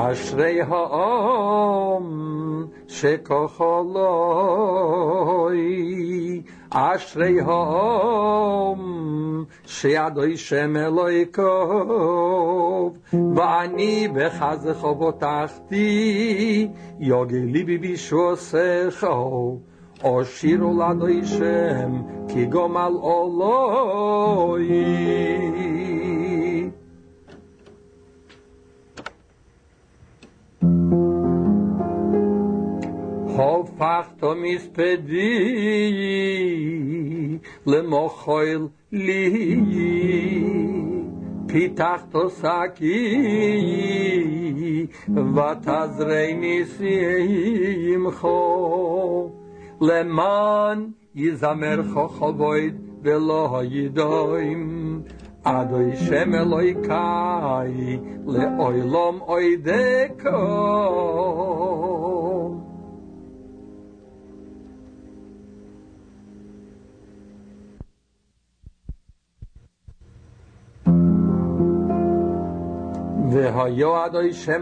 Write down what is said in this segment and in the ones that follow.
אשרי העם שכחולוי, אשרי העם שידוי שם אלוהיקוב, ואני בחסדך בוטחתי, יוגי ליבי בישועתך, אשירו לאדוני שם כי גומל עולוי. הפכת מספדי למחול לי, פיתחת שקי ותזרני שמחו, למען יזמרך כבוד ולא ידועים, אדוני שם אלוהיקי לעולם עודקו. והיה אדוני שם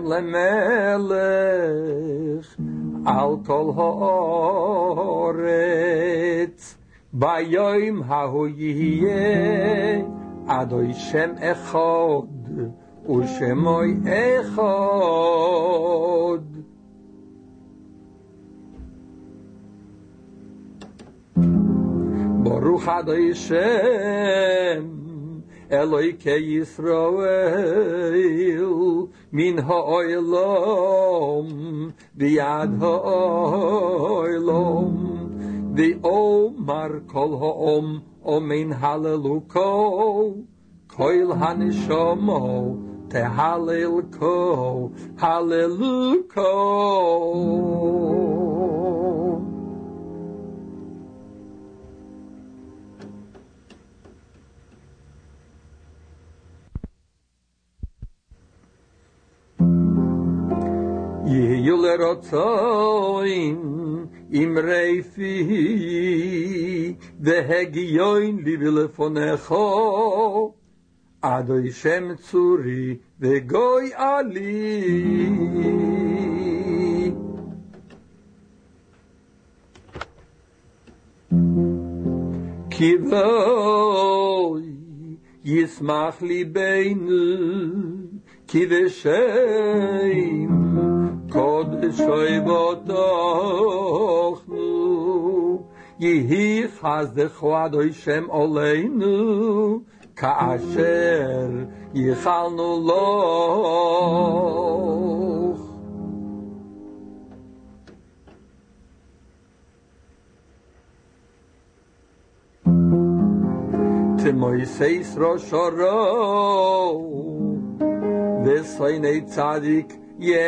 למלך על כל הארץ, ביום ההוא יהיה אדוני שם אחד ושמוי אחד. ברוך אדוני שם אלוהיקי ישראל מן העולם ועד העולם, ואומר כל העם אמן הללוקו, כל הנשמו תהללקו הללוקו. יהיו לרצון אמרי פי והגיון לי ולפונך, אדוני שם צורי וגוי עלי. כי בואי ישמח ליבנו, כי בשם קודשי בטחנו, יהי חסדך אדוני שם עלינו, כאשר ייחלנו לך. תמויסס ראש הרו וסייני צדיק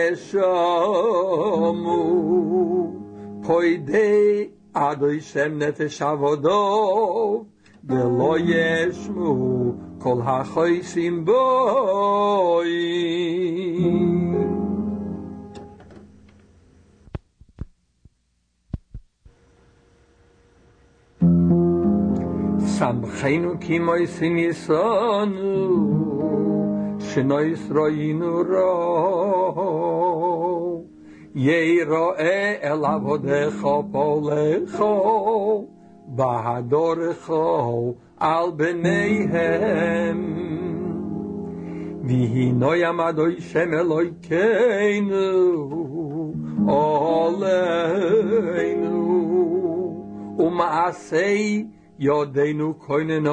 ישמו, פוידי אדוני שם נפש עבודו ולא ישמו כל החויסים בוי. שמחנו כי מויסים יסונו, שנויס ראינו רו, יראה אל עבודך פולך, בהדורך על בניהם. והינו ימדוי שם אלוהיכנו עלינו, ומעשי ידינו כהננו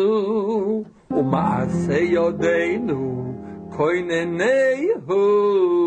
עלינו, ומעשי ידינו כהננו.